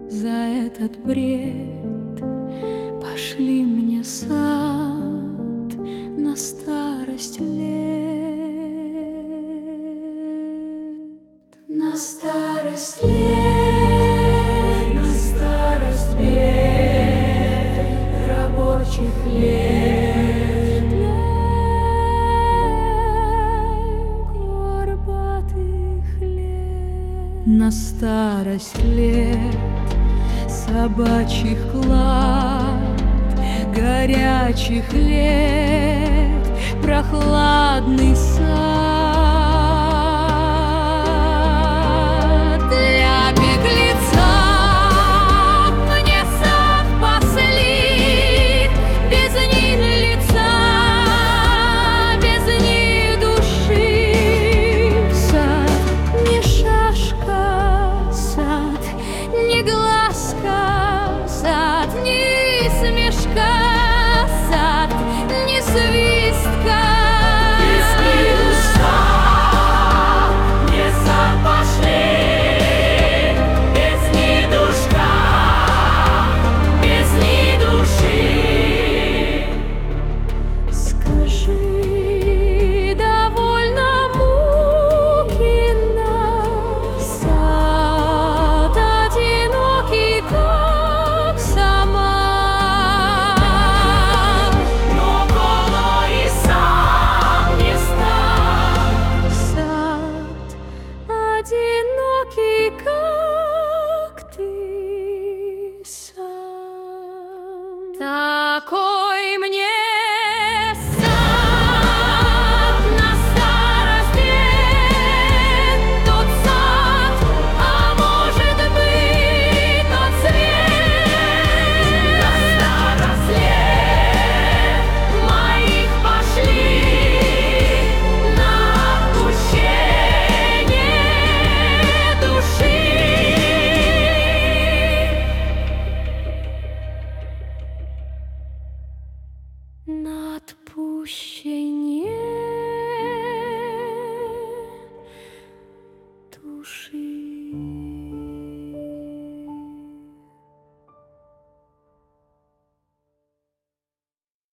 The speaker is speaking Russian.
За этот бред пошли мне сад на старость лет. На старость лет, на старость лет, рабочих лет, горбатых лет. На старость лет собачьих лад, горячих лет, прохладный сад. Для беглеца мне сад послит, без них лица, без них души. Сад не шашка, сад не глазка, сад не смешка, сад не свистка. Без них душа, не сад пошли, без них душка, без них души. Скажи, довольно муки нам, сад одинокий, как сама. Но голо и сам не стал, сад одинокий, как ты сам. Такой мне